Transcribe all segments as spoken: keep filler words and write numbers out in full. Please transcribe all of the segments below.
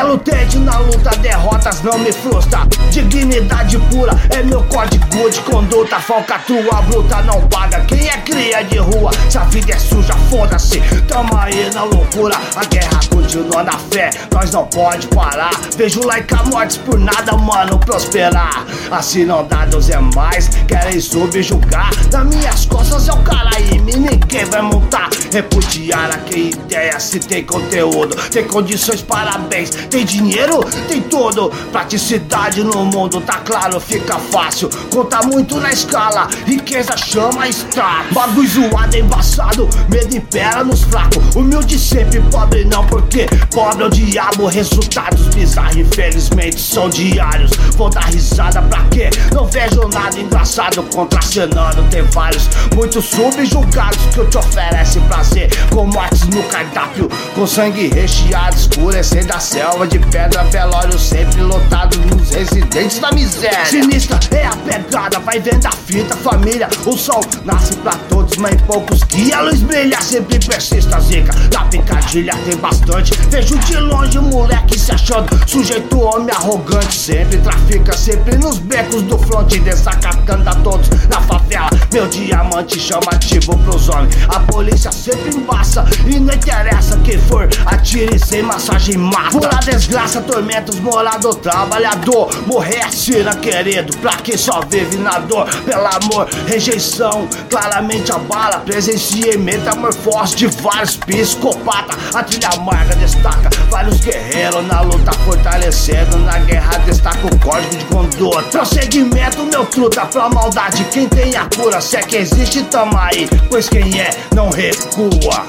Relutante na luta, derrotas não me frustra. Dignidade pura é meu código de conduta. Falcatrua bruta não paga quem é cria de rua. Se a vida é suja, foda-se, tamo aí na loucura. A guerra continua na fé, nós não pode parar. Vejo laica mortes por nada, mano, prosperar. Assim não dá, Deus é mais, querem subjugar. Nas minhas costas é o Caraíbe, ninguém vai montar. Repudiar a quem ideia, se tem conteúdo, tem condições, parabéns. Tem dinheiro, tem tudo. Praticidade no mundo, tá claro, fica fácil. Conta muito na escala, riqueza chama está. Bagulho zoado, embaçado, medo impera nos fracos. Humilde sempre, pobre não, porque pobre é o diabo. Resultados bizarros, infelizmente, são diários. Vou dar risada pra quê? Não vejo nada engraçado contracenando. Tem vários, muitos subjugados que te oferecem prazer, com mortes no cardápio, com sangue recheado, escurecendo a selva de pedra. Velório sempre lotado nos residentes da miséria. Sinistra é a pegada, vai vendo a fita, família. O sol nasce pra todos, mas em poucos guia. A luz brilha, sempre persiste a zica. Na picadilha tem bastante. Vejo de longe o moleque se achando sujeito homem arrogante. Sempre trafica, sempre nos becos do fronte, desacatando a todos na favela. Meu diamante chamativo pros homens. A polícia sempre embaça e não interessa quem for, atire sem massagem mata. Por a desgraça, tormentos, morado trabalhador. Morrer assina, querido, pra quem só vive na dor. Pelo amor, rejeição, claramente abala. Presenciei metamorfose de vários psicopatas. A trilha amarga destaca vários guerreiros na luta, fortalecendo na guerra destaca o código de conduta. Prosseguimento, meu truta, pra maldade quem tem a cura. Se é que existe, tamo aí, pois quem é não recua.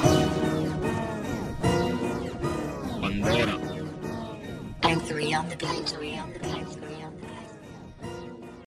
I'm three on the beat.